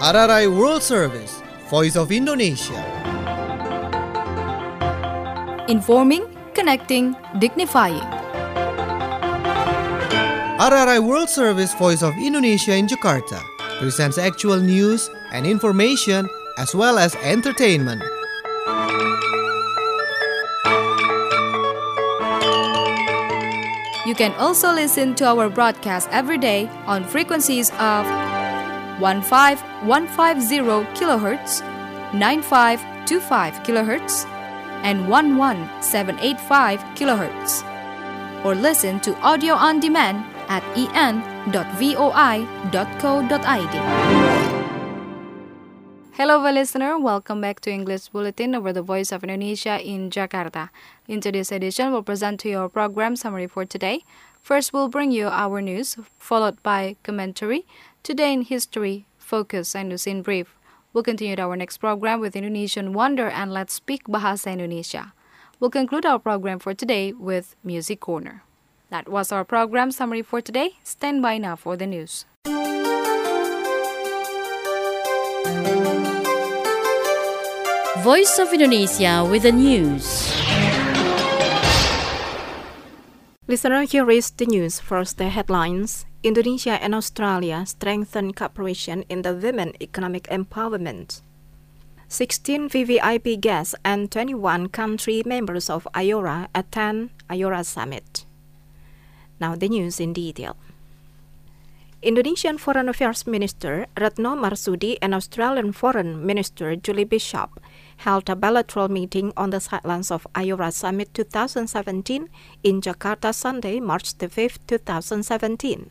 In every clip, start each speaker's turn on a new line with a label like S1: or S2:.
S1: RRI World Service, Voice of Indonesia.
S2: Informing, connecting, dignifying.
S1: RRI World Service, Voice of Indonesia in Jakarta presents actual news and information as well as entertainment.
S2: You can also listen to our broadcast every day on frequencies of 15150 kHz, 9525 kHz, and 11785 kHz. Or listen to audio on demand at en.voi.co.id. Hello, listener. Welcome back to English Bulletin over the Voice of Indonesia in Jakarta. In today's edition, we'll present to you our program summary for today. First, we'll bring you our news, followed by commentary, Today in History, Focus, and News in Brief. We'll continue our next program with Indonesian Wonder and Let's Speak Bahasa Indonesia. We'll conclude our program for today with Music Corner. That was our program summary for today. Stand by now for the news.
S3: Voice of Indonesia with the news.
S4: Listener, here is the news. First, the headlines. Indonesia and Australia strengthen cooperation in the women economic empowerment. 16 VVIP guests and 21 country members of IORA attend IORA Summit. Now the news in detail. Indonesian Foreign Affairs Minister Retno Marsudi and Australian Foreign Minister Julie Bishop held a bilateral meeting on the sidelines of IORA Summit 2017 in Jakarta Sunday, March the 5th, 2017.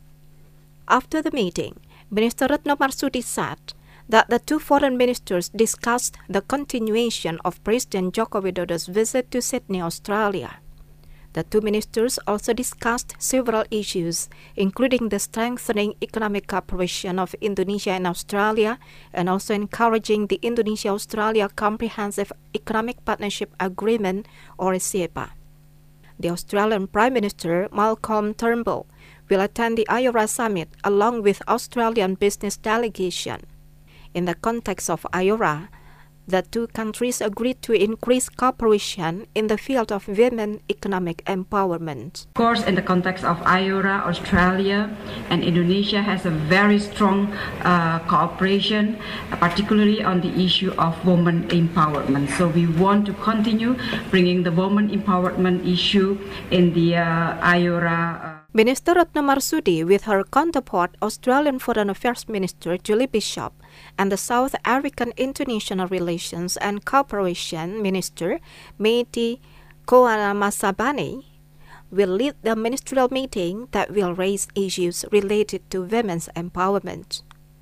S4: After the meeting, Minister Retno Marsudi said that the two foreign ministers discussed the continuation of President Joko Widodo's visit to Sydney, Australia. The two ministers also discussed several issues, including the strengthening economic cooperation of Indonesia and Australia, and also encouraging the Indonesia-Australia Comprehensive Economic Partnership Agreement, or CEPA. The Australian Prime Minister Malcolm Turnbull will attend the IORA Summit along with Australian business delegation. In the context of IORA, the two countries agreed to increase cooperation in the field of women economic empowerment.
S5: Of course, in the context of IORA, Australia and Indonesia has a very strong cooperation, particularly on the issue of women empowerment. So we want to continue bringing the women empowerment issue in the IORA.
S4: Minister Retno Marsudi, with her counterpart Australian Foreign Affairs Minister Julie Bishop, and the South African International Relations and Cooperation Minister Meti Koanamasabane, will lead the ministerial meeting that will raise issues related to women's empowerment.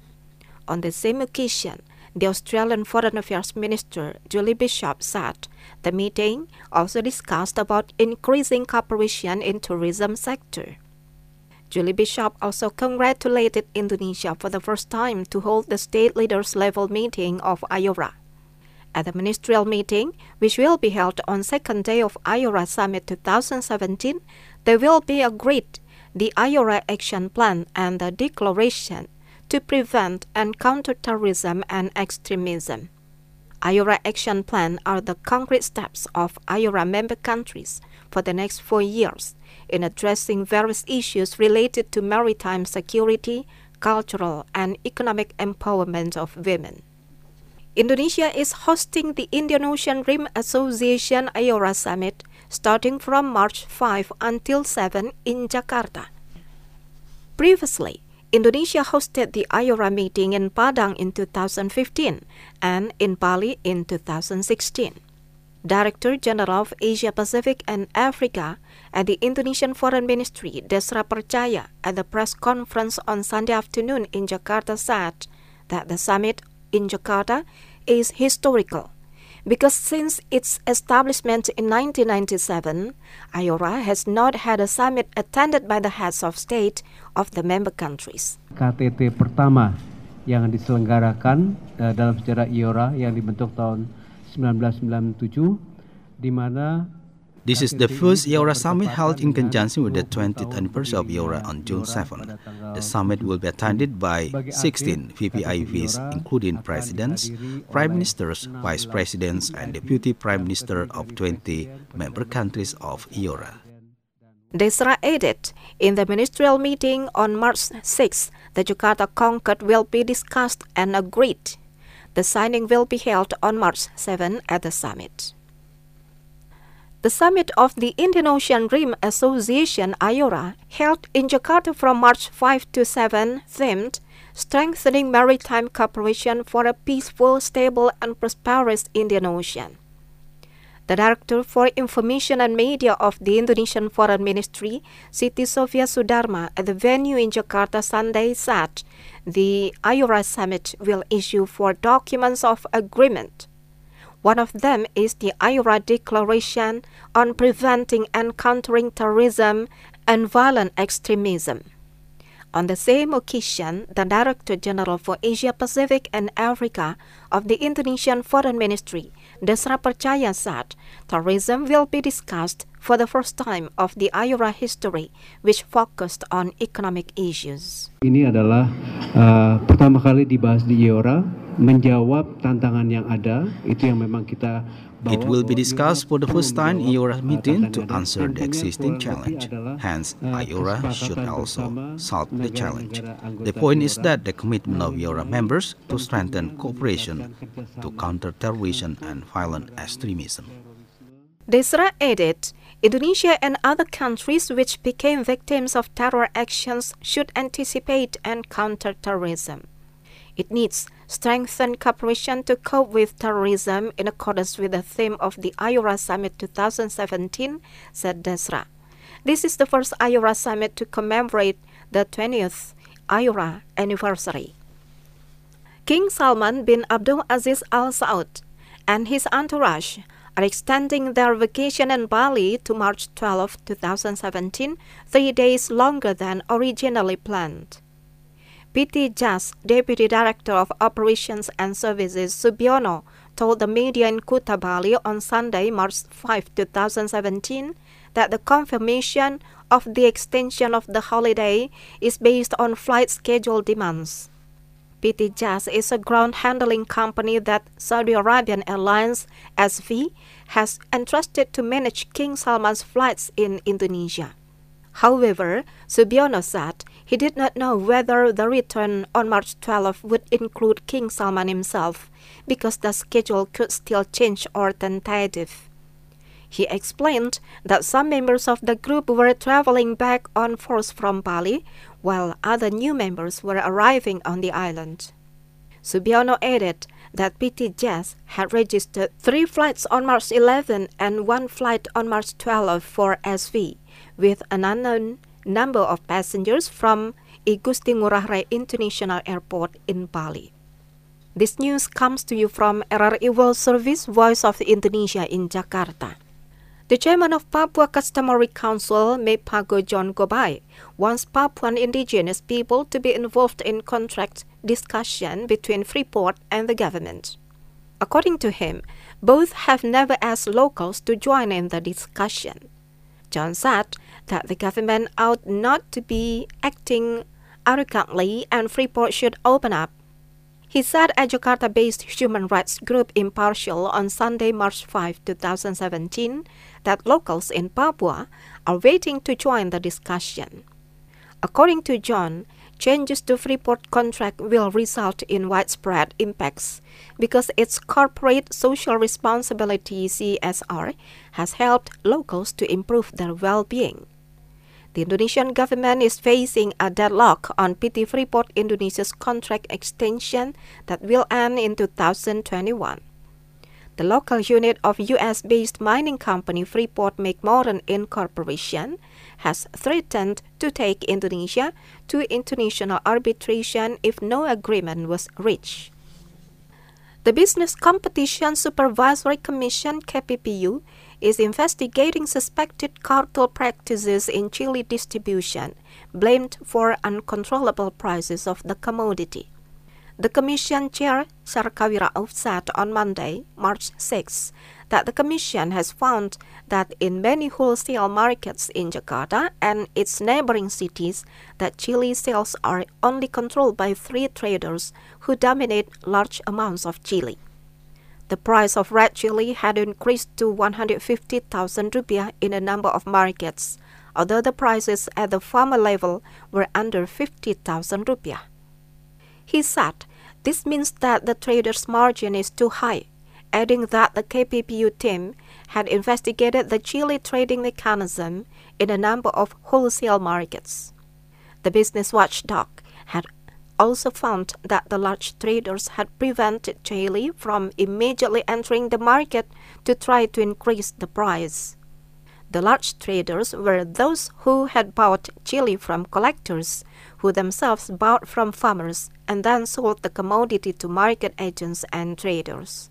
S4: On the same occasion, the Australian Foreign Affairs Minister Julie Bishop said the meeting also discussed about increasing cooperation in tourism sector. Julie Bishop also congratulated Indonesia for the first time to hold the state leaders level meeting of IORA. At the ministerial meeting, which will be held on second day of IORA Summit 2017, there will be agreed the IORA Action Plan and the Declaration to prevent and counter terrorism and extremism. IORA Action Plan are the concrete steps of IORA member countries for the next 4 years in addressing various issues related to maritime security, cultural, and economic empowerment of women. Indonesia is hosting the Indian Ocean Rim Association IORA Summit starting from March 5 until 7 in Jakarta. Previously, Indonesia hosted the IORA meeting in Padang in 2015 and in Bali in 2016. Director General of Asia Pacific and Africa at the Indonesian Foreign Ministry, Desra Percaya, at the press conference on Sunday afternoon in Jakarta said that the summit in Jakarta is historical because since its establishment in 1997, IORA has not had a summit attended by the heads of state of the member countries.
S6: KTT pertama yang diselenggarakan dalam sejarah IORA yang dibentuk tahun 1997, di mana
S7: This is the first IORA summit held in conjunction with the 20th anniversary of IORA on June 7. The summit will be attended by 16 VVIPs, including presidents, prime ministers, vice presidents, and deputy prime minister of 20 member countries of IORA.
S4: Desra added, in the ministerial meeting on March 6, the Jakarta Concord will be discussed and agreed. The signing will be held on March 7 at the summit. The summit of the Indian Ocean Rim Association IORA, held in Jakarta from March 5 to 7, themed Strengthening Maritime Cooperation for a Peaceful, Stable and Prosperous Indian Ocean. The Director for Information and Media of the Indonesian Foreign Ministry, Siti Sofia Sudarma, at the venue in Jakarta Sunday said the IORA summit will issue 4 documents of agreement. One of them is the IORA Declaration on Preventing and Countering Terrorism and Violent Extremism. On the same occasion, the Director General for Asia Pacific and Africa of the Indonesian Foreign Ministry, Desra Percaya, said tourism will be discussed for the first time of the IORA history, which focused on economic issues.
S6: Ini adalah pertama kali dibahas di IORA, menjawab tantangan yang ada, itu yang memang kita
S7: It will be discussed for the first time in IORA meeting to answer the existing challenge. Hence, IORA should also solve the challenge. The point is that the commitment of IORA members to strengthen cooperation to counter terrorism and violent extremism.
S4: Desra added, Indonesia and other countries which became victims of terror actions should anticipate and counter terrorism. It needs strengthened cooperation to cope with terrorism in accordance with the theme of the IORA Summit 2017, said Desra. This is the first IORA Summit to commemorate the 20th IORA anniversary. King Salman bin Abdul Aziz Al Saud and his entourage are extending their vacation in Bali to March 12, 2017, 3 days longer than originally planned. PT JAS Deputy Director of Operations and Services Subiono told the media in Kuta, Bali on Sunday, March 5, 2017, that the confirmation of the extension of the holiday is based on flight schedule demands. PT JAS is a ground handling company that Saudi Arabian Airlines SV has entrusted to manage King Salman's flights in Indonesia. However, Subiono said he did not know whether the return on March 12 would include King Salman himself because the schedule could still change or tentative. He explained that some members of the group were traveling back on force from Bali, while other new members were arriving on the island. Subiono added that PT JAS had registered 3 flights on March 11 and 1 flight on March 12 for SV, with an unknown number of passengers from Igusti Ngurah Rai International Airport in Bali. This news comes to you from RRI World Service, Voice of Indonesia in Jakarta. The chairman of Papua Customary Council, Mepago John Gobai, wants Papuan indigenous people to be involved in contract discussion between Freeport and the government. According to him, both have never asked locals to join in the discussion. John said that the government ought not to be acting arrogantly and Freeport should open up. He said at Jakarta-based human rights group Impartial on Sunday, March 5, 2017, that locals in Papua are waiting to join the discussion. According to John, changes to Freeport contract will result in widespread impacts because its corporate social responsibility CSR has helped locals to improve their well-being. The Indonesian government is facing a deadlock on PT Freeport Indonesia's contract extension that will end in 2021. The local unit of U.S.-based mining company Freeport-McMoRan Incorporation has threatened to take Indonesia to international arbitration if no agreement was reached. The Business Competition Supervisory Commission (KPPU) is investigating suspected cartel practices in chili distribution, blamed for uncontrollable prices of the commodity. The Commission Chair, Sarkawira said on Monday, March 6, that the Commission has found that in many wholesale markets in Jakarta and its neighboring cities, that chili sales are only controlled by 3 traders who dominate large amounts of chili. The price of red chili had increased to 150,000 rupiah in a number of markets, although the prices at the farmer level were under 50,000 rupiah. He said this means that the trader's margin is too high, adding that the KPPU team had investigated the chili trading mechanism in a number of wholesale markets. The business watchdog had also found that the large traders had prevented chili from immediately entering the market to try to increase the price. The large traders were those who had bought chili from collectors, who themselves bought from farmers and then sold the commodity to market agents and traders.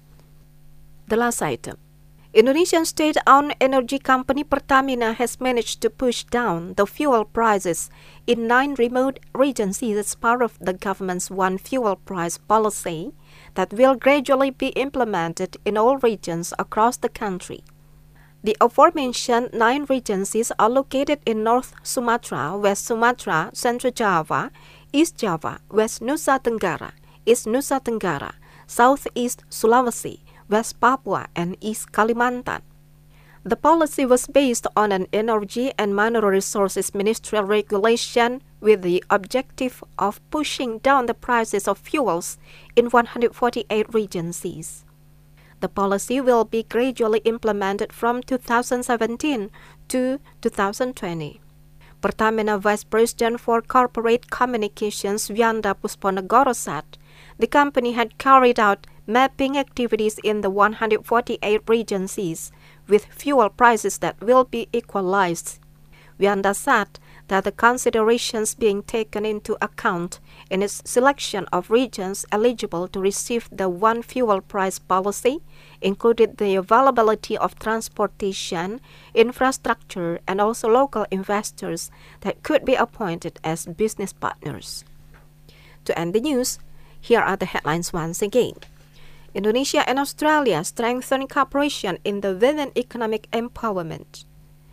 S4: The last item. Indonesian state-owned energy company Pertamina has managed to push down the fuel prices in 9 remote regions as part of the government's one fuel price policy that will gradually be implemented in all regions across the country. The aforementioned 9 regencies are located in North Sumatra, West Sumatra, Central Java, East Java, West Nusa Tenggara, East Nusa Tenggara, Southeast Sulawesi, West Papua, and East Kalimantan. The policy was based on an Energy and Mineral Resources Ministerial regulation with the objective of pushing down the prices of fuels in 148 regencies. The policy will be gradually implemented from 2017 to 2020. Pertamina Vice President for Corporate Communications Wianda Pusponegoro said the company had carried out mapping activities in the 148 regencies with fuel prices that will be equalized. Wianda said that the considerations being taken into account in its selection of regions eligible to receive the one fuel price policy included the availability of transportation, infrastructure, and also local investors that could be appointed as business partners. To end the news, here are the headlines once again. Indonesia and Australia strengthen cooperation in the women economic empowerment.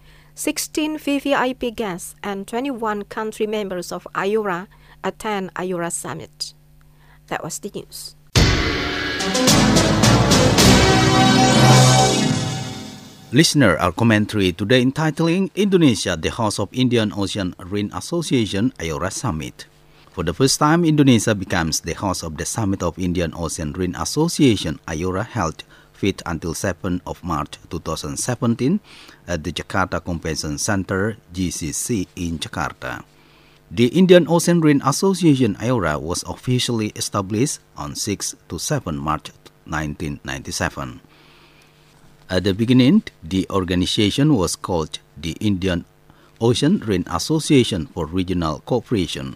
S4: 16 VVIP guests and 21 country members of IORA attend IORA Summit. That was the news.
S7: Listener, our commentary today entitling Indonesia, the host of Indian Ocean Marine Association IORA Summit. For the first time, Indonesia becomes the host of the Summit of Indian Ocean Marine Association IORA held 5th until 7th of March 2017 at the Jakarta Convention Center GCC in Jakarta. The Indian Ocean Marine Association IORA was officially established on 6 to 7 March 1997. At the beginning, the organization was called the Indian Ocean Marine Association for Regional Cooperation.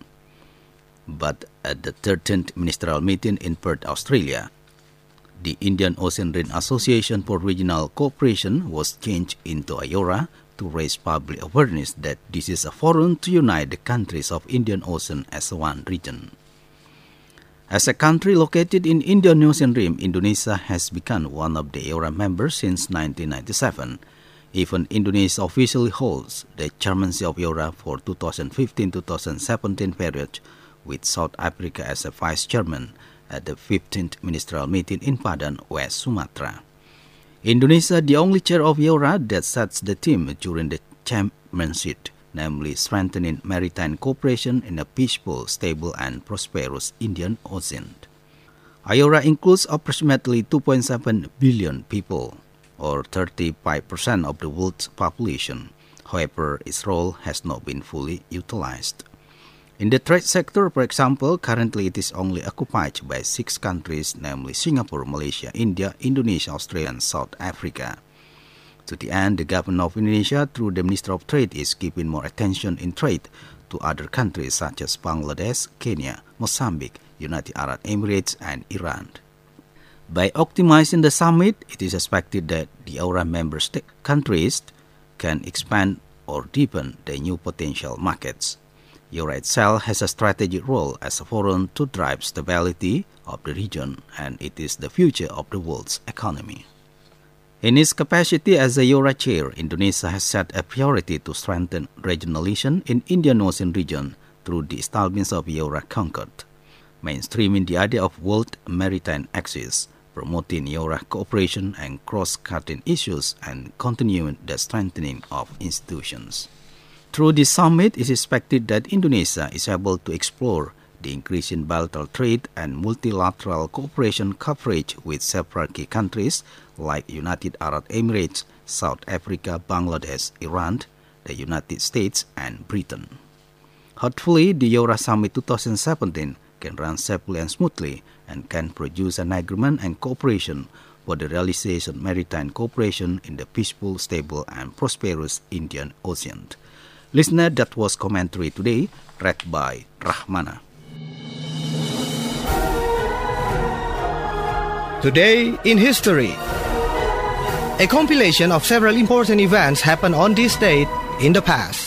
S7: But at the 13th Ministerial Meeting in Perth, Australia, the Indian Ocean Marine Association for Regional Cooperation was changed into IORA to raise public awareness that this is a forum to unite the countries of Indian Ocean as one region. As a country located in Indian Ocean Rim, Indonesia has become one of the IORA members since 1997. Even Indonesia officially holds the chairmanship of IORA for 2015-2017 period, with South Africa as a vice chairman at the 15th Ministerial Meeting in Padang, West Sumatra. Indonesia, the only chair of IORA that sets the theme during the chairmanship, namely strengthening maritime cooperation in a peaceful, stable, and prosperous Indian Ocean. IORA includes approximately 2.7 billion people, or 35% of the world's population. However, its role has not been fully utilized. In the trade sector, for example, currently it is only occupied by 6 countries, namely Singapore, Malaysia, India, Indonesia, Australia, and South Africa. To the end, the government of Indonesia, through the Minister of Trade, is giving more attention in trade to other countries such as Bangladesh, Kenya, Mozambique, United Arab Emirates, and Iran. By optimizing the summit, it is expected that the IORA member countries can expand or deepen their new potential markets. IORA itself has a strategic role as a forum to drive stability of the region, and it is the future of the world's economy. In its capacity as the EORA chair, Indonesia has set a priority to strengthen regionalization in Indian Ocean region through the establishment of EORA Concord, mainstreaming the idea of World Maritime Axis, promoting EORA cooperation and cross-cutting issues, and continuing the strengthening of institutions. Through this summit, it is expected that Indonesia is able to explore the increasing bilateral trade and multilateral cooperation coverage with several key countries like United Arab Emirates, South Africa, Bangladesh, Iran, the United States, and Britain. Hopefully, the EORA Summit 2017 can run safely and smoothly and can produce an agreement and cooperation for the realization of maritime cooperation in the peaceful, stable, and prosperous Indian Ocean. Listener, that was commentary today, read by Rahmana.
S1: Today in History. A compilation of several important events happened on this date in the past.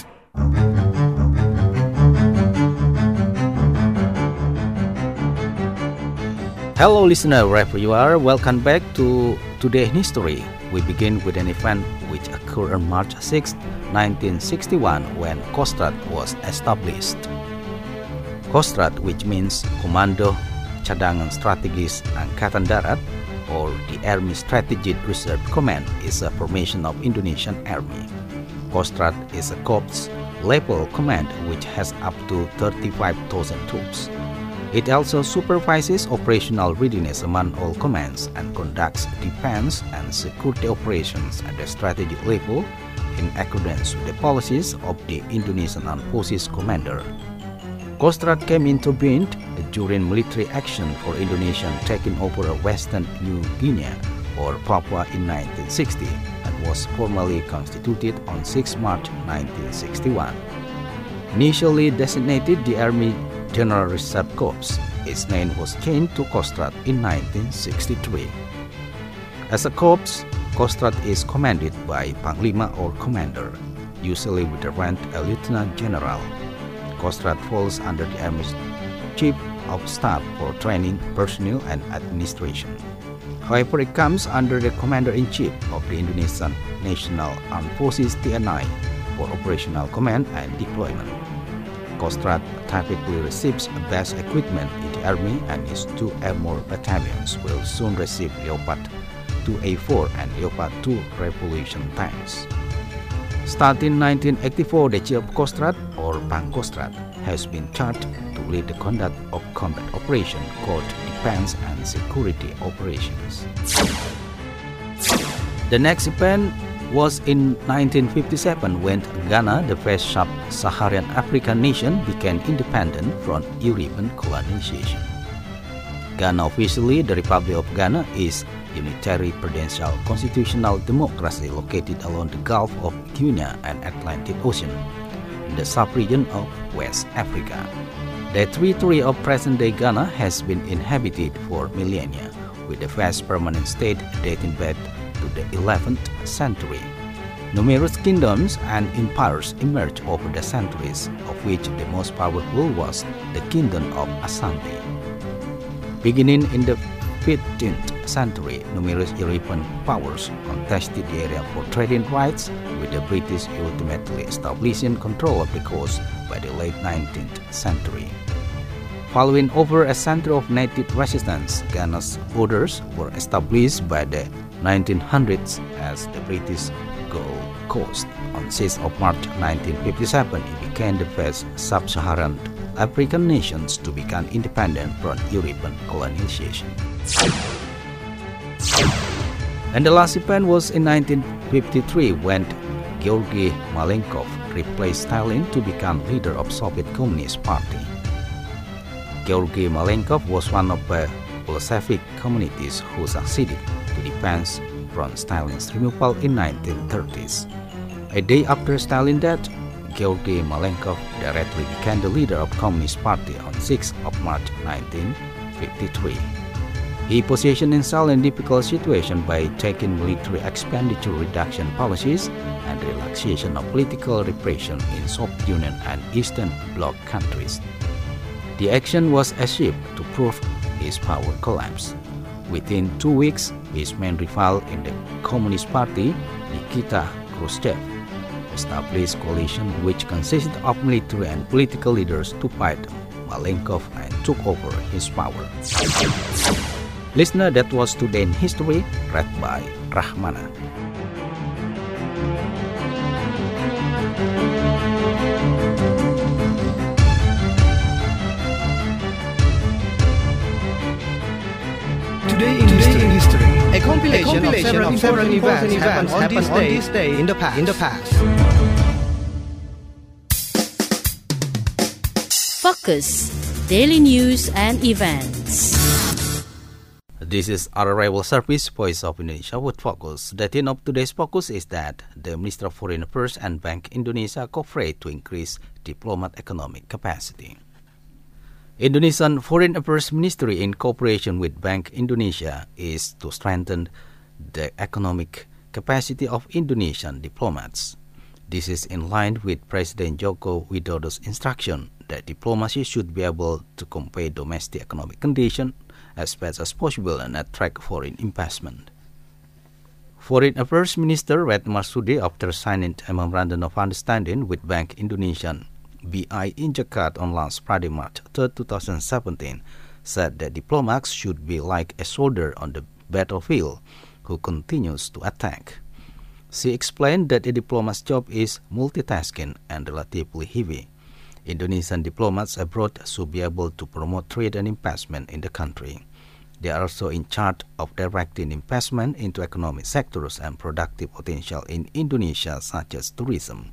S7: Hello listener, wherever you are, welcome back to Today in History. We begin with an event which occurred on March 6, 1961 when Kostrad was established. Kostrad, which means Komando Cadangan Strategis Angkatan Darat, or the Army Strategic Reserve Command, is a formation of Indonesian Army. Kostrad is a corps-level command which has up to 35,000 troops. It also supervises operational readiness among all commands and conducts defense and security operations at the strategic level in accordance with the policies of the Indonesian Armed Forces Commander. Kostrad came into being during military action for Indonesia taking over Western New Guinea or Papua in 1960 and was formally constituted on 6 March 1961. Initially designated the Army General Reserve Corps, its name was changed to Kostrad in 1963. As a corps, Kostrad is commanded by Panglima or Commander, usually with the rank a Lieutenant General. Kostrad falls under the Army's Chief of Staff for training, personnel, and administration. However, it comes under the Commander-in-Chief of the Indonesian National Armed Forces TNI for operational command and deployment. Kostrad typically receives best equipment in the Army, and its 2 Armored battalions will soon receive Leopard 2A4 and Leopard 2 Revolution tanks. Starting in 1984, the Chief of Kostrad, or Pangkostrad, has been charged to lead the conduct of combat operation called defense and security operations. The next event was in 1957 when Ghana, the first sub-Saharan African nation, became independent from European colonization. Ghana officially, the Republic of Ghana, is unitary prudential constitutional democracy located along the Gulf of Guinea and Atlantic Ocean in the sub-region of West Africa. The territory of present-day Ghana has been inhabited for millennia, with the first permanent state dating back to the 11th century. Numerous kingdoms and empires emerged over the centuries, of which the most powerful was the Kingdom of Asante. Beginning in the 15th century, numerous European powers contested the area for trading rights, with the British ultimately establishing control of the coast by the late 19th century. Following over a century of native resistance, Ghana's borders were established by the 1900s as the British Gold Coast. On 6th of March 1957, it became the first sub-Saharan African nations to become independent from European colonization. And the last event was in 1953 when Georgy Malenkov replaced Stalin to become leader of Soviet Communist Party. Georgy Malenkov was one of the Bolshevik communists who succeeded to defend from Stalin's removal in 1930s. A day after Stalin's death, Georgy Malenkov directly became the leader of Communist Party on 6th of March 1953. He positioned himself in a difficult situation by taking military expenditure reduction policies and relaxation of political repression in Soviet Union and Eastern Bloc countries. The action was achieved to prove his power collapse. Within 2 weeks, his main rival in the Communist Party, Nikita Khrushchev, established coalition which consisted of military and political leaders to fight Malenkov and took over his power. Listener, that was Today in History, read by Rahmana.
S1: Today in History, a compilation of several important events happened on this day in the past.
S3: Focus Daily News and Events.
S7: This is our rival service, Voice of Indonesia with Focus. The theme of today's focus is that the Minister of Foreign Affairs and Bank Indonesia cooperate to increase diplomat economic capacity. Indonesian Foreign Affairs Ministry, in cooperation with Bank Indonesia, is to strengthen the economic capacity of Indonesian diplomats. This is in line with President Joko Widodo's instruction that diplomacy should be able to compare domestic economic conditions as best as possible and attract foreign investment. Foreign Affairs Minister Retno Marsudi, after signing a memorandum of understanding with Bank Indonesia BI in Jakarta on last Friday, March 3, 2017, said that diplomats should be like a soldier on the battlefield who continues to attack. She explained that a diplomat's job is multitasking and relatively heavy. Indonesian diplomats abroad should be able to promote trade and investment in the country. They are also in charge of directing investment into economic sectors and productive potential in Indonesia, such as tourism.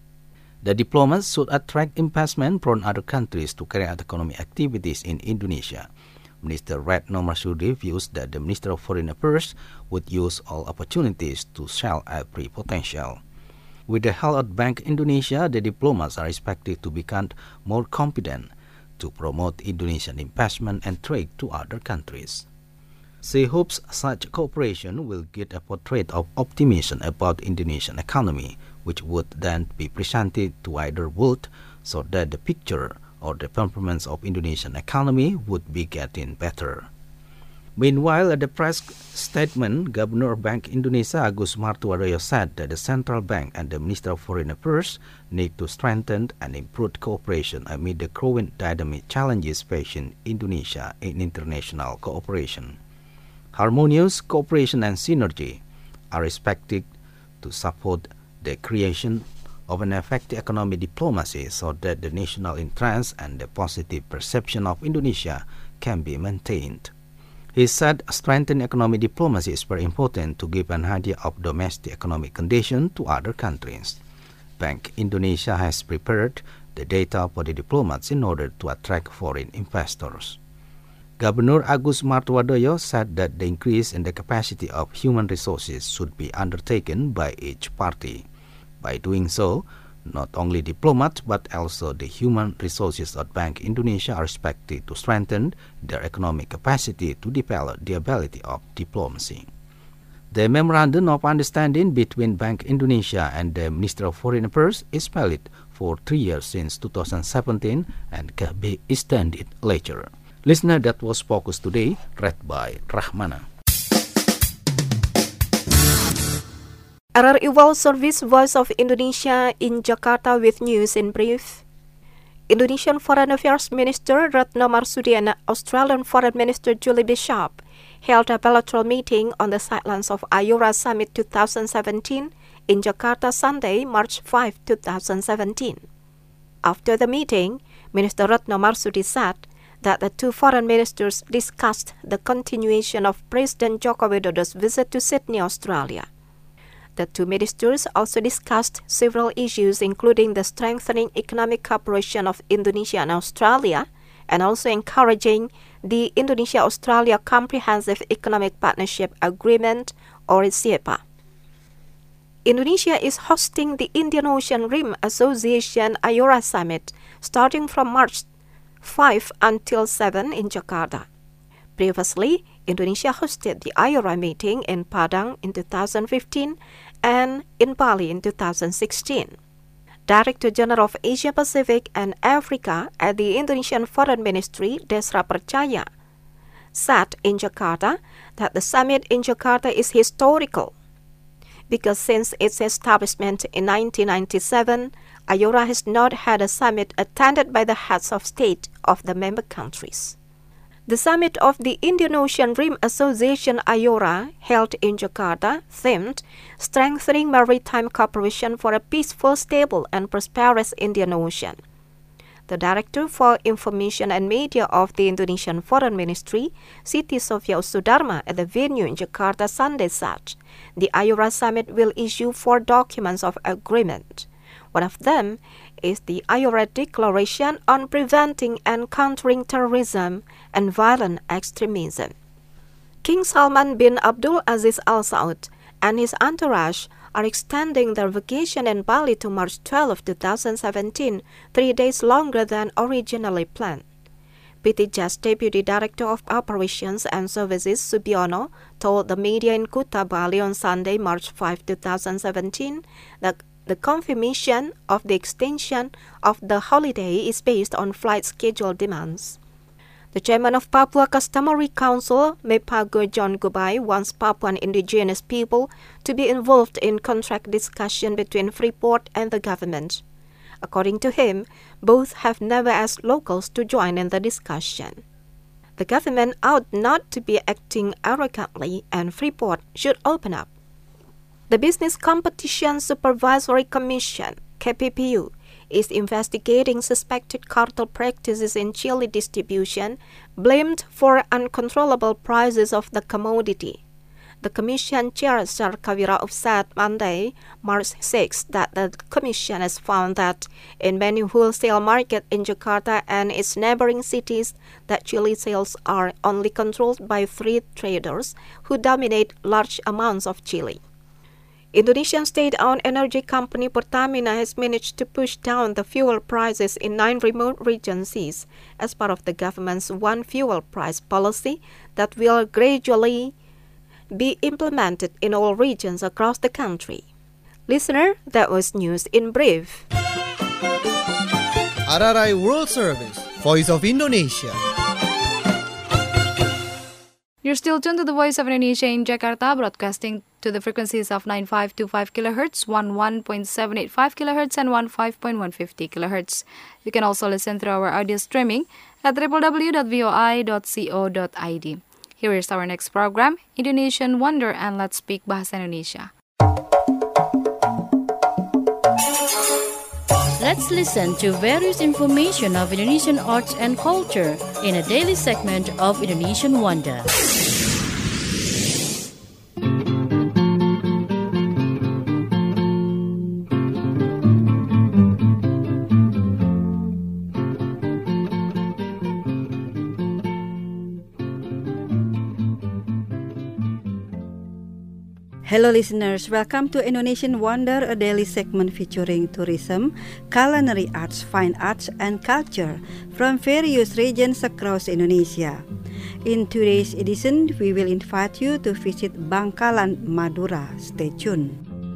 S7: The diplomats should attract investment from other countries to carry out economic activities in Indonesia. Minister Retno Marsudi views that the Minister of Foreign Affairs would use all opportunities to sell every potential. With the help of Bank Indonesia, the diplomats are expected to become more competent to promote Indonesian investment and trade to other countries. She hopes such cooperation will get a portrait of optimism about Indonesian economy, which would then be presented to wider world so that the picture or the performance of Indonesian economy would be getting better. Meanwhile, at the press statement, Governor of Bank Indonesia Agus Martowardoyo said that the central bank and the Minister of Foreign Affairs need to strengthen and improve cooperation amid the growing dynamic challenges facing Indonesia in international cooperation. Harmonious cooperation and synergy are expected to support the creation of an effective economic diplomacy so that the national interest and the positive perception of Indonesia can be maintained. He said strengthening economic diplomacy is very important to give an idea of domestic economic conditions to other countries. Bank Indonesia has prepared the data for the diplomats in order to attract foreign investors. Governor Agus Martowardoyo said that the increase in the capacity of human resources should be undertaken by each party. By doing so, not only diplomats but also the human resources at Bank Indonesia are expected to strengthen their economic capacity to develop the ability of diplomacy. The Memorandum of Understanding between Bank Indonesia and the Minister of Foreign Affairs is valid for 3 years since 2017 and can be extended later. Listener, that was Focus Today, read by Rahmana.
S4: RRI World Service, Voice of Indonesia in Jakarta with news in brief. Indonesian Foreign Affairs Minister Retno Marsudi and Australian Foreign Minister Julie Bishop held a bilateral meeting on the sidelines of IORA Summit 2017 in Jakarta Sunday, March 5, 2017. After the meeting, Minister Retno Marsudi said that the two foreign ministers discussed the continuation of President Joko Widodo's visit to Sydney, Australia. The two ministers also discussed several issues, including the strengthening economic cooperation of Indonesia and Australia, and also encouraging the Indonesia-Australia Comprehensive Economic Partnership Agreement, or CEPA. Indonesia is hosting the Indian Ocean Rim Association IORA Summit starting from March 5 until 7 in Jakarta. Previously, Indonesia hosted the IORA meeting in Padang in 2015 and in Bali in 2016. Director General of Asia Pacific and Africa at the Indonesian Foreign Ministry, Desra Percaya, said in Jakarta that the summit in Jakarta is historical because since its establishment in 1997, IORA has not had a summit attended by the heads of state of the member countries. The summit of the Indian Ocean Rim Association IORA, held in Jakarta, themed Strengthening Maritime Cooperation for a Peaceful, Stable and Prosperous Indian Ocean. The Director for Information and Media of the Indonesian Foreign Ministry, Siti Sofia Usudharma, at the venue in Jakarta Sunday said, the IORA summit will issue 4 documents of agreement. One of them is the IORA Declaration on Preventing and Countering Terrorism and Violent Extremism. King Salman bin Abdul Aziz Al Saud and his entourage are extending their vacation in Bali to March 12, 2017, 3 days longer than originally planned. PTJ's Deputy Director of Operations and Services, Subiono, told the media in Kuta, Bali on Sunday, March 5, 2017, that the confirmation of the extension of the holiday is based on flight schedule demands. The chairman of Papua Customary Council, Mepago John Gubai, wants Papuan indigenous people to be involved in contract discussion between Freeport and the government. According to him, both have never asked locals to join in the discussion. The government ought not to be acting arrogantly and Freeport should open up. The Business Competition Supervisory Commission, KPPU, is investigating suspected cartel practices in chili distribution, blamed for uncontrollable prices of the commodity. The Commission Chair Sar Kavirao said Monday, March 6, that the Commission has found that in many wholesale markets in Jakarta and its neighboring cities, that chili sales are only controlled by 3 traders who dominate large amounts of chili. Indonesian state-owned energy company Pertamina has managed to push down the fuel prices in 9 remote regions as part of the government's one fuel price policy that will gradually be implemented in all regions across the country. Listener, that was news in brief.
S1: RRI World Service, Voice of Indonesia.
S2: You're still tuned to the Voice of Indonesia in Jakarta, broadcasting to the frequencies of 9525 kHz, 11.785 kHz, and 15.150 kHz. You can also listen through our audio streaming at www.voi.co.id. Here is our next program, Indonesian Wonder, and let's speak Bahasa Indonesia.
S3: Let's listen to various information of Indonesian arts and culture in a daily segment of Indonesian Wonder.
S8: Hello listeners, welcome to Indonesian Wonder, a daily segment featuring tourism, culinary arts, fine arts, and culture from various regions across Indonesia. In today's edition, we will invite you to visit Bangkalan, Madura. Stay tuned.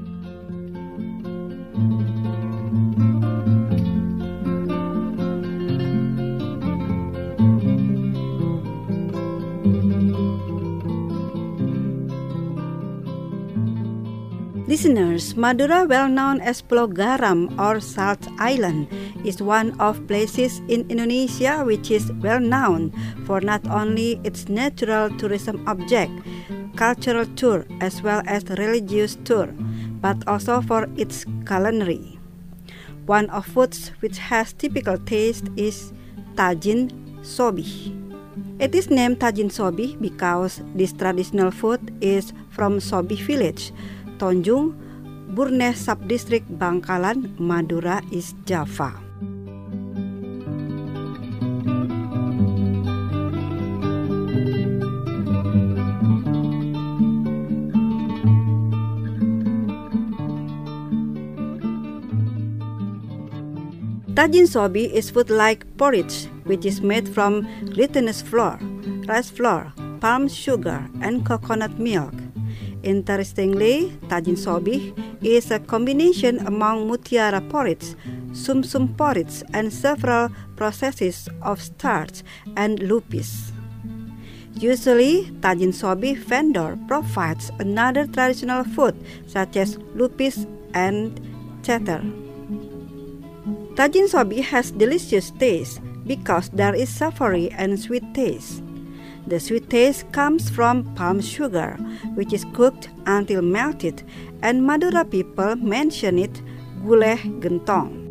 S8: Listeners, Madura, well known as Pulau Garam or Salt Island, is one of places in Indonesia which is well known for not only its natural tourism object, cultural tour, as well as religious tour, but also for its culinary. One of foods which has typical taste is Tajin Sobi. It is named Tajin Sobi because this traditional food is from Sobi village, Tonjung, Burnes Subdistrict, Bangkalan, Madura, East Java. Tajin Sobi is food like porridge, which is made from glutinous flour, rice flour, palm sugar, and coconut milk. Interestingly, Tajin Sobi is a combination among mutiara porridge, sum-sum porridge, and several processes of starch and lupis. Usually, Tajin Sobi vendor provides another traditional food such as lupis and cheddar. Tajin Sobi has delicious taste because there is savory and sweet taste. The sweet taste comes from palm sugar, which is cooked until melted, and Madura people mention it gulai gentong.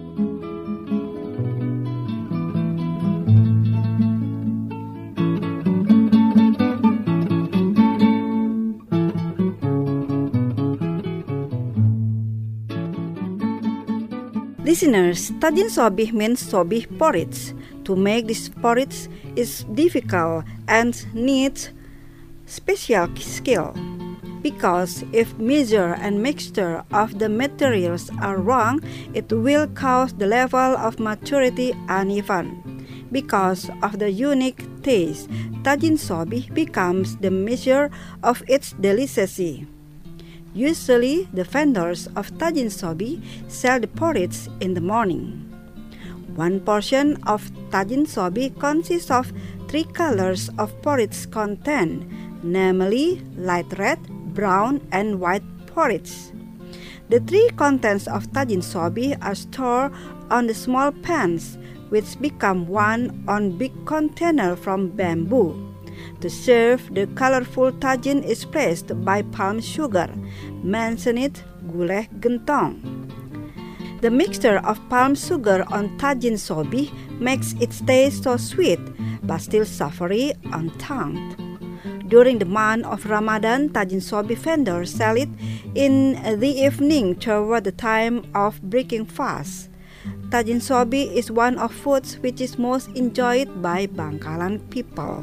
S8: Listeners, Tajin Sobi means sobi porridge. To make this porridge is difficult and needs special skill, because if measure and mixture of the materials are wrong, it will cause the level of maturity uneven. Because of the unique taste, Tajin Sobi becomes the measure of its delicacy. Usually, the vendors of Tajin Sobi sell the porridge in the morning. One portion of Tajin Sobi consists of 3 colors of porridge content, namely light red, brown, and white porridge. The 3 contents of Tajin Sobi are stored on the small pans, which become one on big container from bamboo. To serve, the colorful tajin is placed by palm sugar, mentioned gulai gentong. The mixture of palm sugar on Tajin Sobi makes its taste so sweet, but still savory on tongue. During the month of Ramadan, Tajin Sobi vendors sell it in the evening toward the time of breaking fast. Tajin Sobi is one of foods which is most enjoyed by Bangkalan people.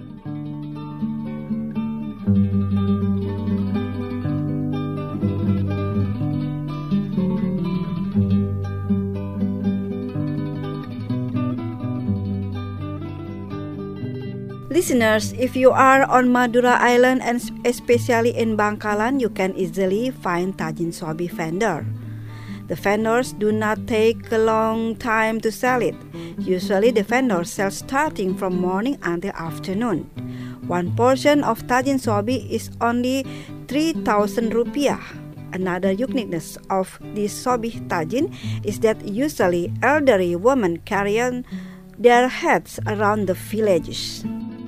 S8: Listeners, if you are on Madura Island and especially in Bangkalan, you can easily find Tajin Sobi vendor. The vendors do not take a long time to sell it. Usually the vendors sell starting from morning until afternoon. One portion of Tajin Sobi is only 3,000 rupiah. Another uniqueness of this Sobi Tajin is that usually elderly women carry their heads around the villages.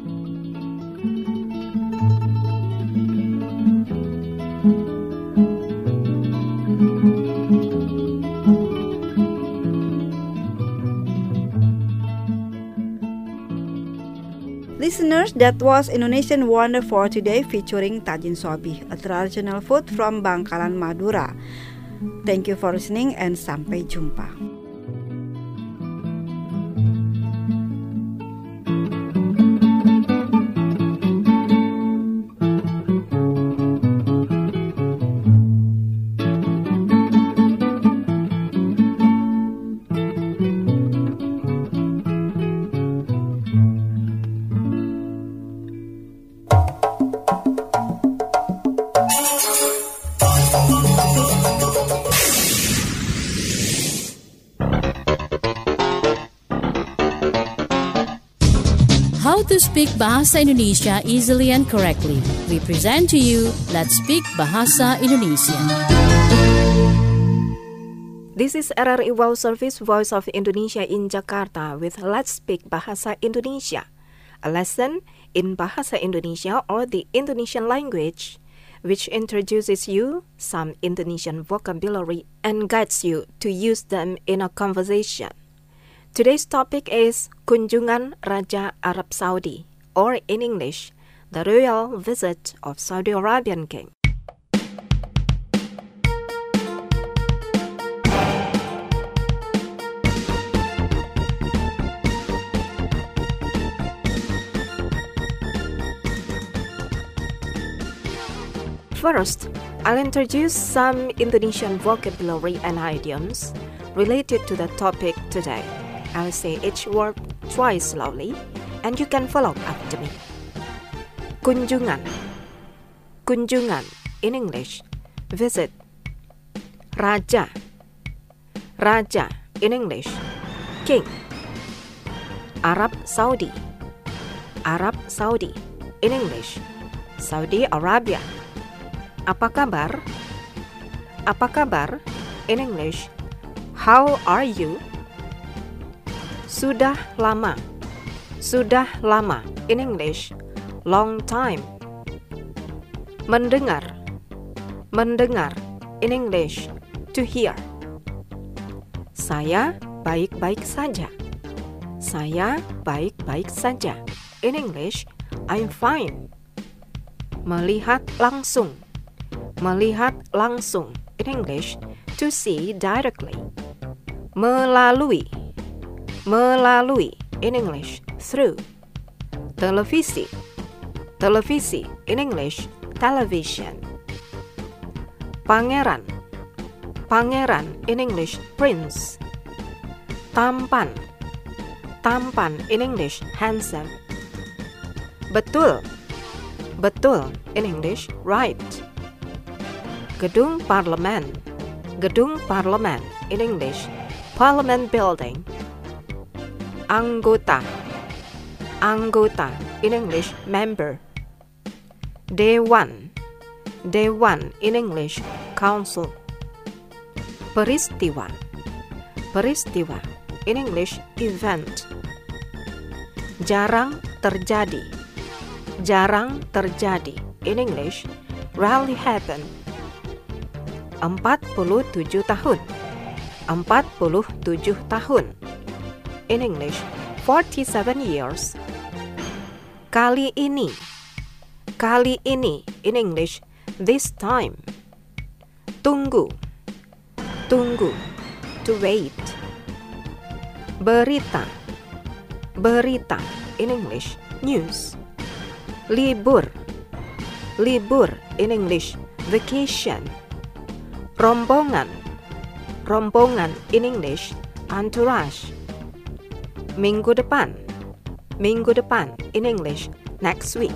S8: Listeners, that was Indonesian Wonder for today featuring Tajin Sobi, a traditional food from Bangkalan, Madura. Thank you for listening and sampai jumpa.
S3: How to speak Bahasa Indonesia easily and correctly. We present to you Let's Speak Bahasa Indonesia.
S4: This is RRI World Service Voice of Indonesia in Jakarta with Let's Speak Bahasa Indonesia, a lesson in Bahasa Indonesia or the Indonesian language, which introduces you some Indonesian vocabulary and guides you to use them in a conversation. Today's topic is Kunjungan Raja Arab Saudi, or in English, the royal visit of Saudi Arabian king. First, I'll introduce some Indonesian vocabulary and idioms related to the topic today. I'll say each word twice slowly, and you can follow after me. Kunjungan. Kunjungan, in English, visit. Raja. Raja, in English, king. Arab Saudi. Arab Saudi. In English, Saudi Arabia. Apa kabar? Apa kabar? In English, how are you? Sudah lama. Sudah lama. In English, long time. Mendengar. Mendengar. In English, to hear. Saya baik-baik saja. Saya baik-baik saja. In English, I'm fine. Melihat langsung. Melihat langsung. In English, to see directly. Melalui. Melalui. In English, through. Televisi. Televisi. In English, television. Pangeran. Pangeran. In English, prince. Tampan. Tampan. In English, handsome. Betul. Betul. In English, right. Gedung parlemen. Gedung parlemen. In English, parliament building. Anggota. Anggota. In English, member. Dewan. Dewan. In English, council. Peristiwa. Peristiwa. In English, event. Jarang terjadi. Jarang terjadi. In English, rarely happen. 47 tahun. 47 tahun. In English, 47 years. Kali ini. Kali ini. In English, this time. Tunggu. Tunggu. To wait. Berita. Berita. In English, news. Libur. Libur. In English, vacation. Rombongan. Rombongan. In English, entourage. Minggu depan. Minggu depan. In English, next week.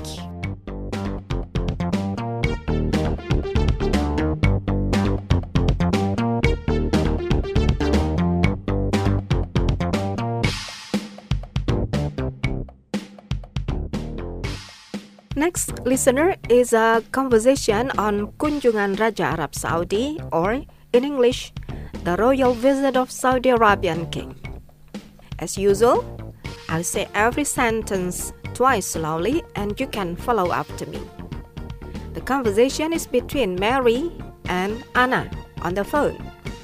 S4: Next, listener, is a conversation on kunjungan Raja Arab Saudi, or in English, the royal visit of Saudi Arabian king. As usual, I'll say every sentence twice slowly and you can follow after me. The conversation is between Mary and Anna on the phone.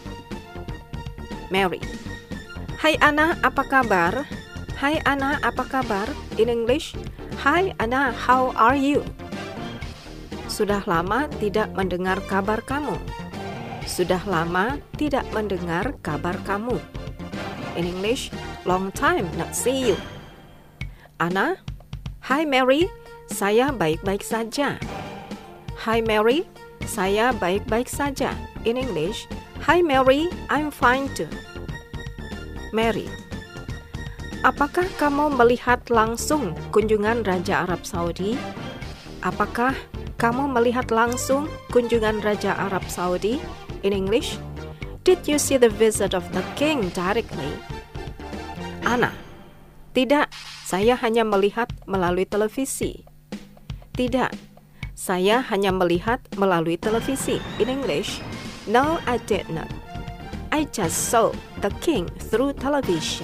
S4: Mary. Hai Anna, apa kabar? Hai Anna, apa kabar? In English, Hi Anna, how are you? Sudah lama tidak mendengar kabar kamu. Sudah lama tidak mendengar kabar kamu. In English, long time not see you. Anna, Hi Mary, saya baik-baik saja. Hi Mary, saya baik-baik saja. In English, Hi Mary, I'm fine too. Mary, apakah kamu melihat langsung kunjungan Raja Arab Saudi? Apakah kamu melihat langsung kunjungan Raja Arab Saudi? In English, did you see the visit of the king directly? Anna, tidak, saya hanya melihat melalui televisi. Tidak, saya hanya melihat melalui televisi. In English, no, I did not. I just saw the king through television.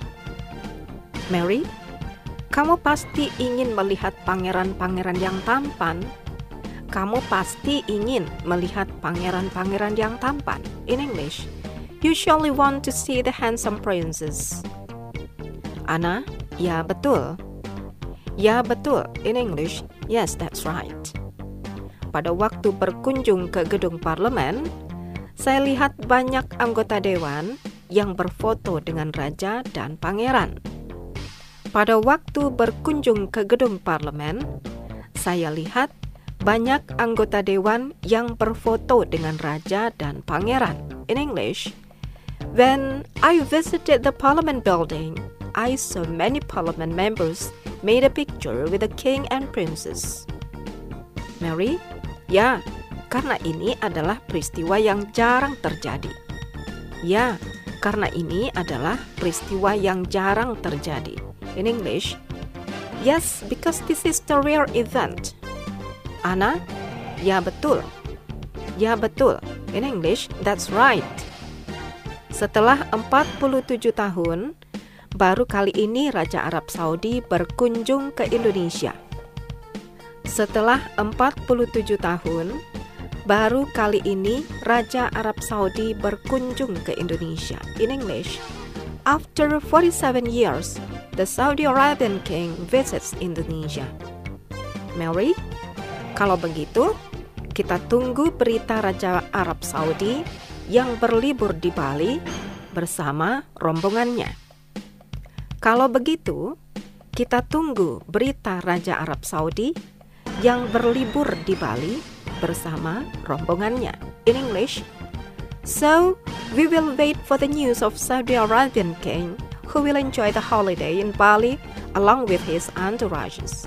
S4: Mary, kamu pasti ingin melihat pangeran-pangeran yang tampan. Kamu pasti ingin melihat pangeran-pangeran yang tampan. In English, you surely want to see the handsome princes. Anna, ya betul. Ya betul. In English, yes, that's right. Pada waktu berkunjung ke gedung parlemen, saya lihat banyak anggota dewan yang berfoto dengan raja dan pangeran. Pada waktu berkunjung ke gedung parlemen, saya lihat banyak anggota dewan yang berfoto dengan raja dan pangeran. In English, when I visited the parliament building, I saw many parliament members made a picture with the king and princess. Mary, ya, karena ini adalah peristiwa yang jarang terjadi. Ya, karena ini adalah peristiwa yang jarang terjadi. In English, Yes, because this is the rare event. Ana, ya betul. Ya betul. In English, that's right. Setelah 47 tahun, baru kali ini Raja Arab Saudi berkunjung ke Indonesia. Setelah 47 tahun, baru kali ini Raja Arab Saudi berkunjung ke Indonesia. In English, after 47 years, the Saudi Arabian King visits Indonesia. Mary, kalau begitu, kita tunggu berita Raja Arab Saudi yang berlibur di Bali bersama rombongannya. Kalau begitu, kita tunggu berita Raja Arab Saudi yang berlibur di Bali bersama rombongannya. In English, so we will wait for the news of Saudi Arabian King who will enjoy the holiday in Bali along with his entourages.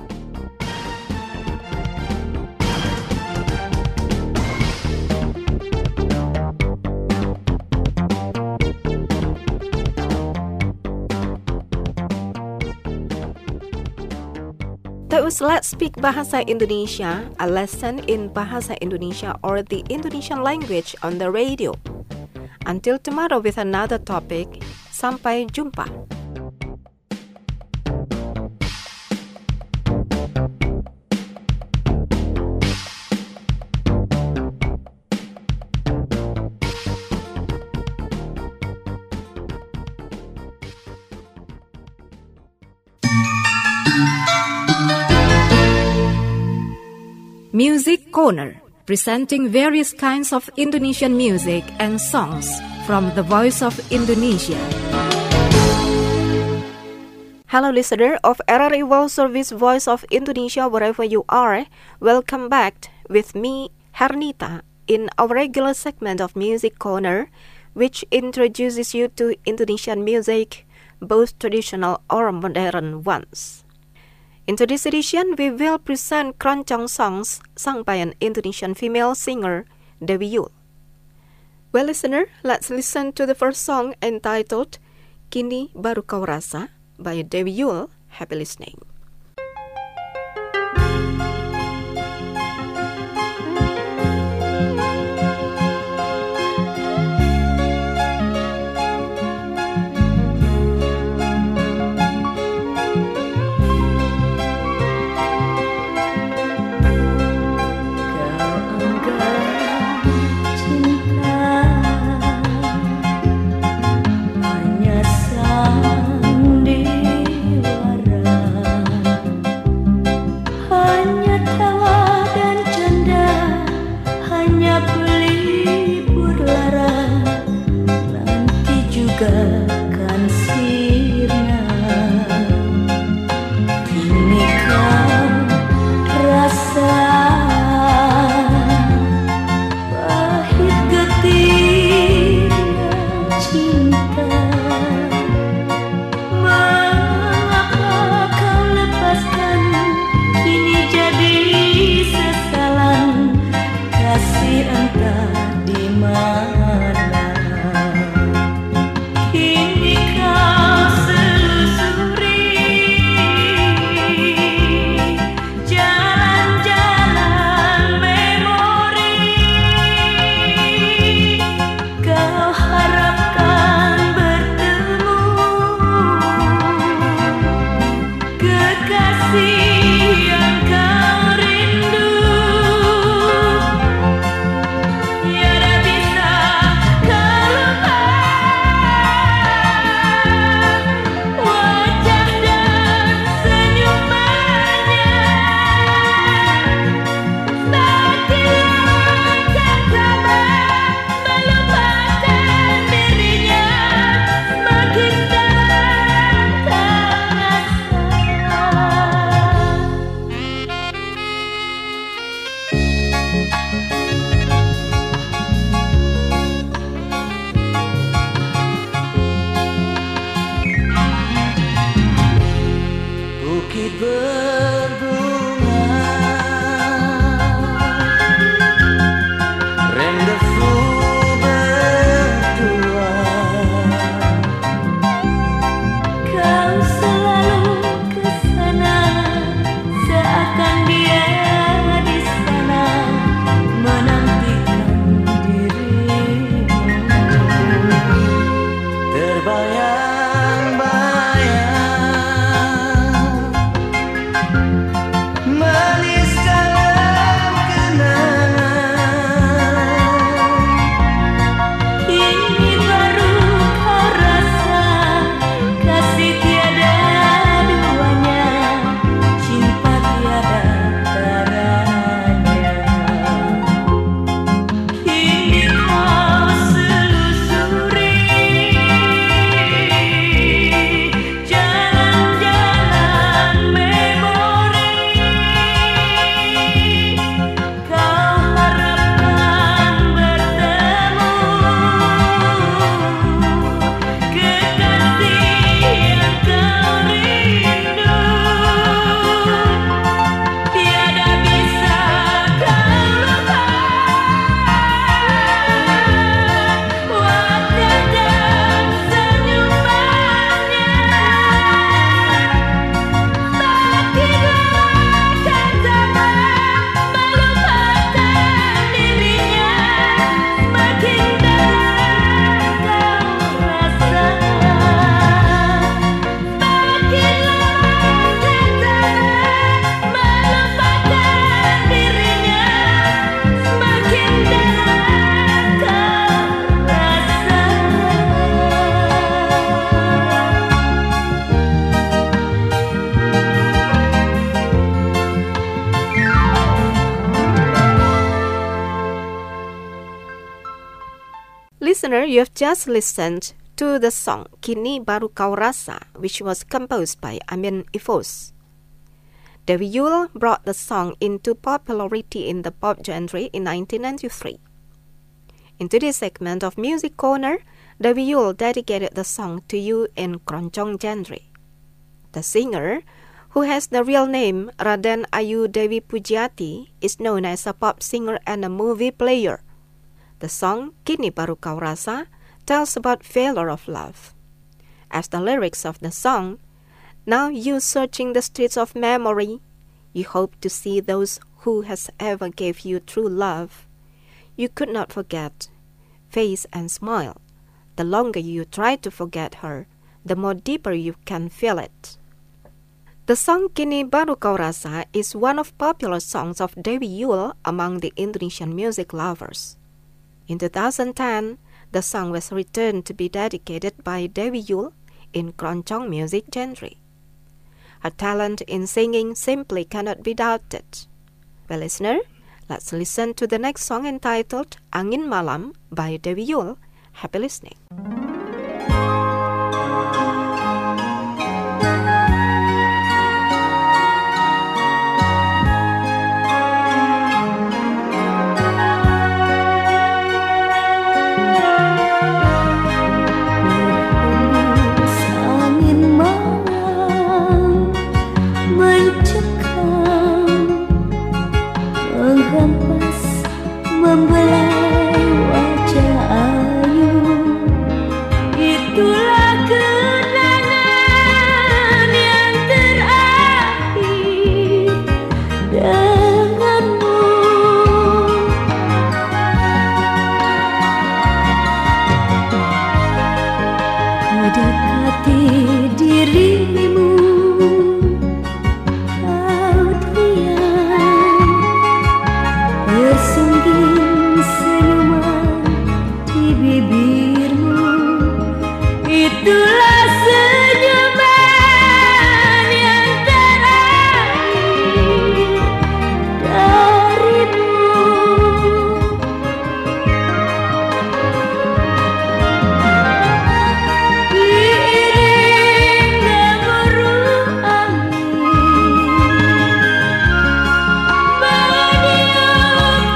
S4: Terus Let's Speak Bahasa Indonesia, a lesson in Bahasa Indonesia or the Indonesian language on the radio. Until tomorrow with another topic, sampai jumpa. Music Corner, presenting various kinds of Indonesian music and songs from the Voice of Indonesia. Hello listener of RRI World Service Voice of Indonesia wherever you are, welcome back with me, Hernita, in our regular segment of Music Corner, which introduces you to Indonesian music, both traditional or modern ones. In today's edition, we will present keroncong songs sung by an Indonesian female singer, Dewi Yull. Well, listener, let's listen to the first song entitled Kini Baru Kau Rasa by Dewi Yull. Happy listening.
S9: Entah di mana kini
S4: Listener, you have just listened to the song Kini Baru Kau Rasa, which was composed by Amin Ivos. Dewi Yull brought the song into popularity in the pop genre in 1993. In today's segment of Music Corner, Dewi Yull dedicated the song to you in Keroncong genre. The singer, who has the real name Raden Ayu Dewi Pujiati, is known as a pop singer and a movie player. The song Kini Baru Kau Rasa tells about failure of love. As the lyrics of the song, now you searching the streets of memory, you hope to see those who has ever gave you true love. You could not forget, face and smile. The longer you try to forget her, the more deeper you can feel it. The song Kini Baru Kau Rasa is one of popular songs of Dewi Yull among the Indonesian music lovers. In 2010, the song was returned to be dedicated by Dewi Yull in Keroncong music genre. Her talent in singing simply cannot be doubted. Well, listener, let's listen to the next song entitled Angin Malam by Dewi Yull. Happy listening.
S9: Membelai wajah ayu, itulah kenangan yang terakhir denganmu. Mendekati dirimu, kau diam bersungging senyuman di bibirmu, itulah senyuman yang terakhir darimu. Diiring gemuruh angin, meniup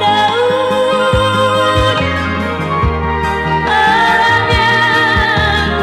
S9: daun-daun, alam yang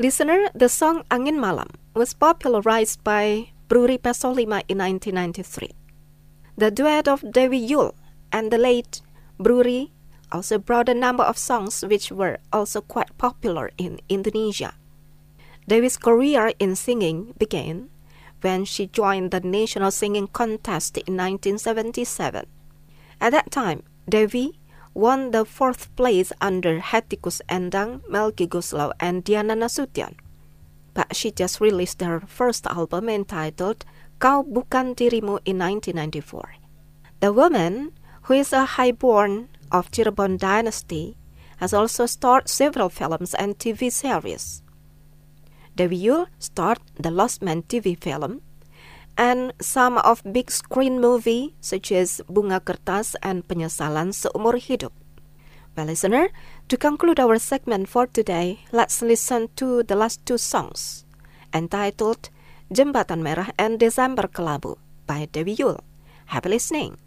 S4: Listener, the song Angin Malam was popularized by Bruri Pesolima in 1993. The duet of Dewi Yul and the late Bruri also brought a number of songs which were also quite popular in Indonesia. Dewi's career in singing began when she joined the National Singing Contest in 1977. At that time, Dewi won the 4th place under Hettikus Endang, Melky Goeslaw, and Diana Nasution. But she just released her first album entitled Kau Bukan Dirimu in 1994. The woman, who is a highborn of Cirebon dynasty, has also starred several films and TV series. Dewi Yul starred the Lost Man TV film and some of big screen movie such as Bunga Kertas and Penyesalan Seumur Hidup. Well, listener, to conclude our segment for today, let's listen to the last two songs entitled Jembatan Merah and Desember Kelabu by Dewi Yul. Happy listening.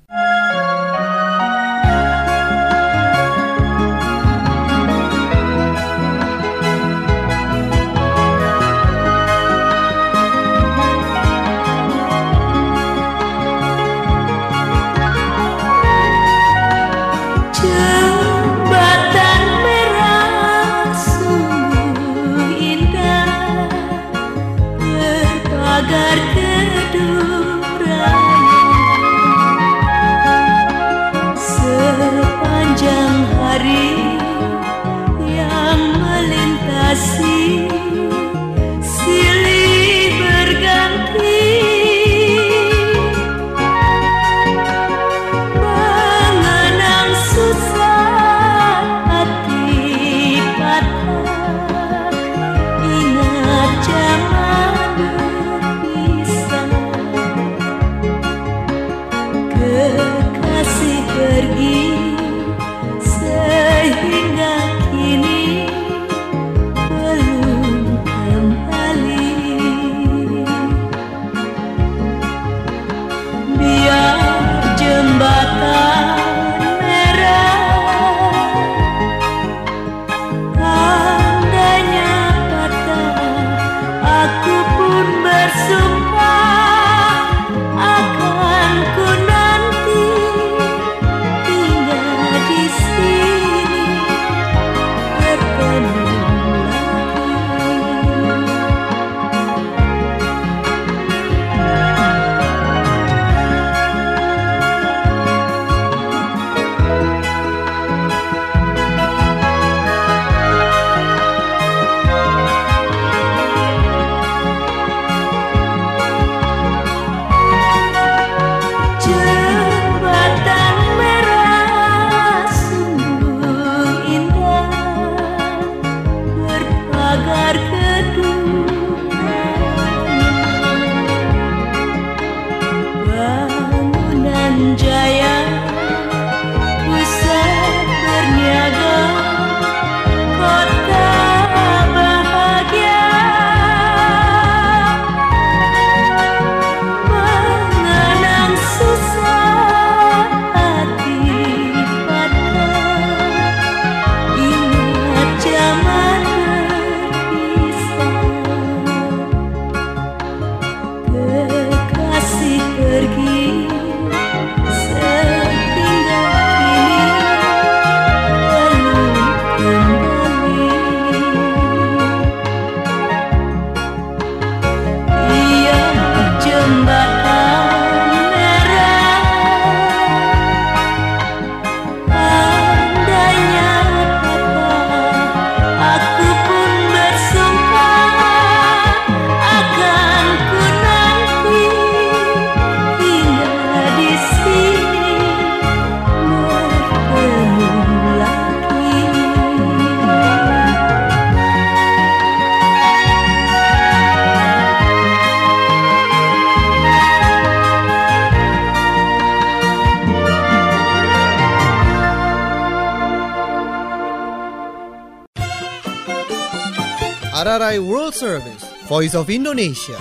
S1: RRI World Service, Voice of Indonesia.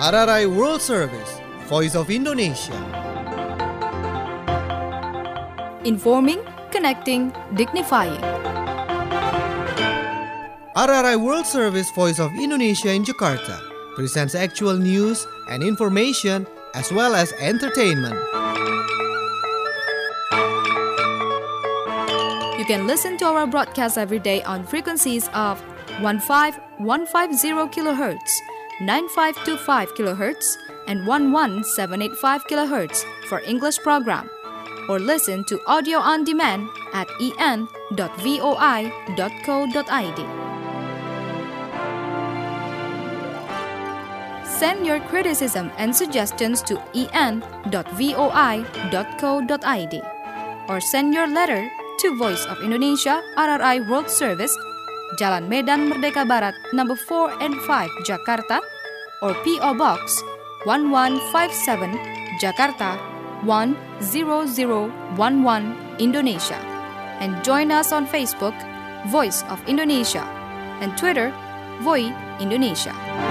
S1: RRI World Service, Voice of Indonesia.
S2: Informing, connecting, dignifying.
S1: RRI World Service, Voice of Indonesia in Jakarta presents actual news and information as well as entertainment.
S2: You can listen to our broadcast every day on frequencies of 15150 kHz, 9525 kHz, and 11785 kHz for English program, or listen to audio on demand at en.voi.co.id. Send your criticism and suggestions to en.voi.co.id or send your letter to Voice of Indonesia RRI World Service, Jalan Medan Merdeka Barat, number 4 and 5, Jakarta, or P.O. Box 1157, Jakarta 10011, Indonesia. And join us on Facebook, Voice of Indonesia, and Twitter, Voi Indonesia.